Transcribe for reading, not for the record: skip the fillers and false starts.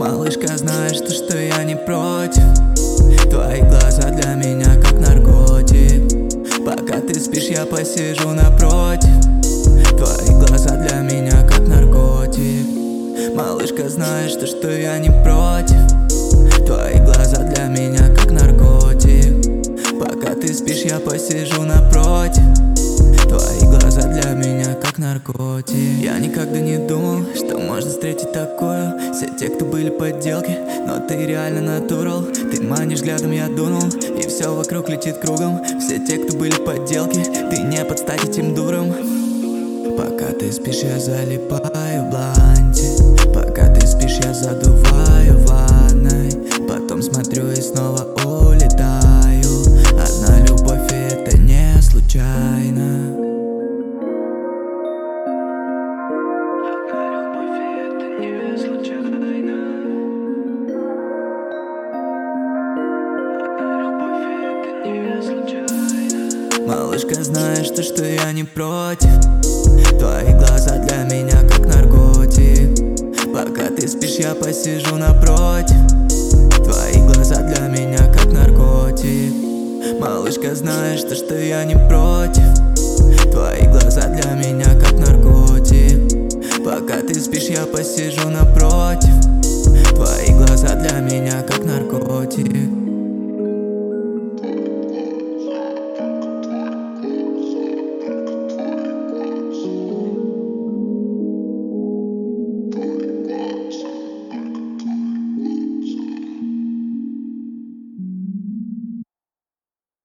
Малышка, знаешь ты, что я не против. Твои глаза для меня как наркотик. Пока ты спишь, я посижу напротив. Твои глаза для меня как наркотик. Малышка, знаешь ты, что я не против. Твои глаза для меня как наркотик. Пока ты спишь, я посижу напротив. Твои глаза для меня как наркотик. Я никогда не думал, что можно встретить такую. Все те, кто были подделки, но ты реально натурал. Ты манишь взглядом, я дунул, и все вокруг летит кругом. Все те, кто были подделки, ты не под стать этим дурам. Пока ты спишь, я залипаю в бланте. Пока ты спишь, я задуваю в ванной. Потом смотрю и снова улетаю. Одна любовь, и это не случайно. Малышка, знаешь ты, что я не против. Твои глаза для меня как наркотик. Пока ты спишь, я посижу напротив. Твои глаза для меня как наркотик. Малышка, знаешь ты, что я не против. Твои глаза для меня как наркотик. Пока ты спишь, я посижу напротив. Твои